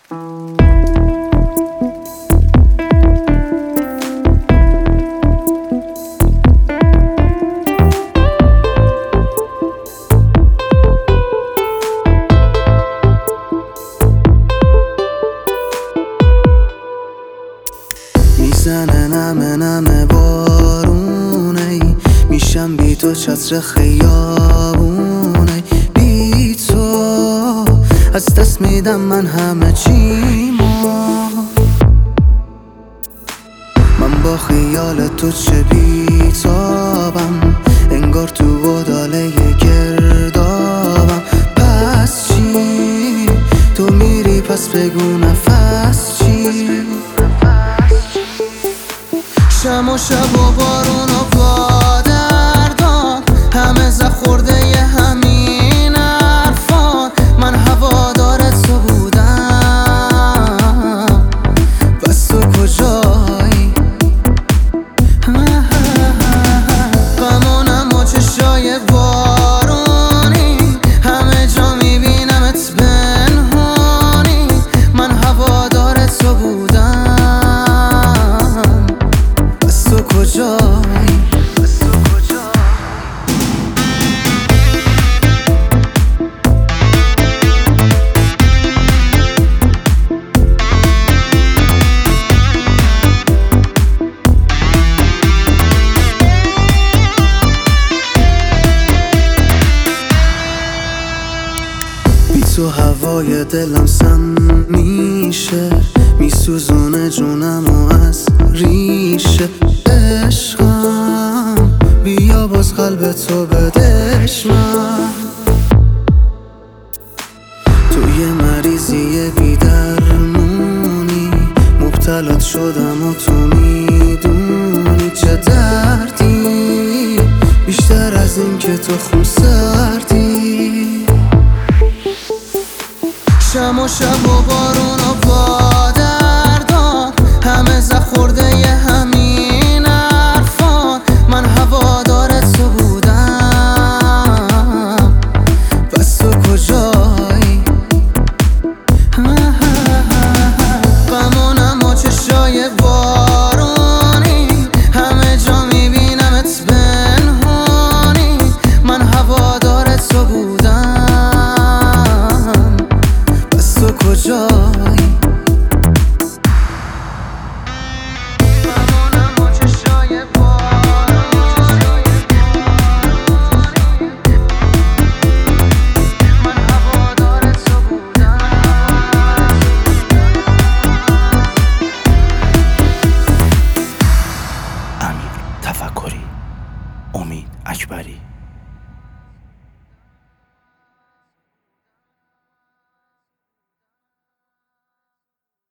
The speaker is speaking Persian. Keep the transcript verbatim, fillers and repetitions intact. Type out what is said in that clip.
میزنه نمه نمه بارونه، میشم بی تو چتر خیابونه، بی تو از دست میدم من همه چیمو. من با خیال تو چه بیتابم، انگار تو بداله گردابم. پس چی تو میری پس بگو نفس چی؟ شم و شب و بارون و پادردان، همه زخورده ی همین حرفان. من هوادار تو بودم، بس تو کجایی؟ غمونم و چشای بارونی، همه جا میبینمت پنهانی. من هوادار تو بودم، تو کجایی؟ بی تو هوای دلم سم میشه، میسوزونه جونم و از ریشه. عشقم بیا باز قلب تو بدشمن، تو یه مریضی بی درمونی، مبتلات شدم و تو میدونی. چه دردی بیشتر از این که تو خون سردی؟ شم و شب و بارون و پادردان، همه زخورده ی همین حرفان. من هوادار تو بودم، بس تو کجایی؟ غمونم و چشای بارونی، همه جا میبینمت پنهانی. من هوادار تو بودم، بس تو کجایی؟ امیر تفکری، امید اکبری.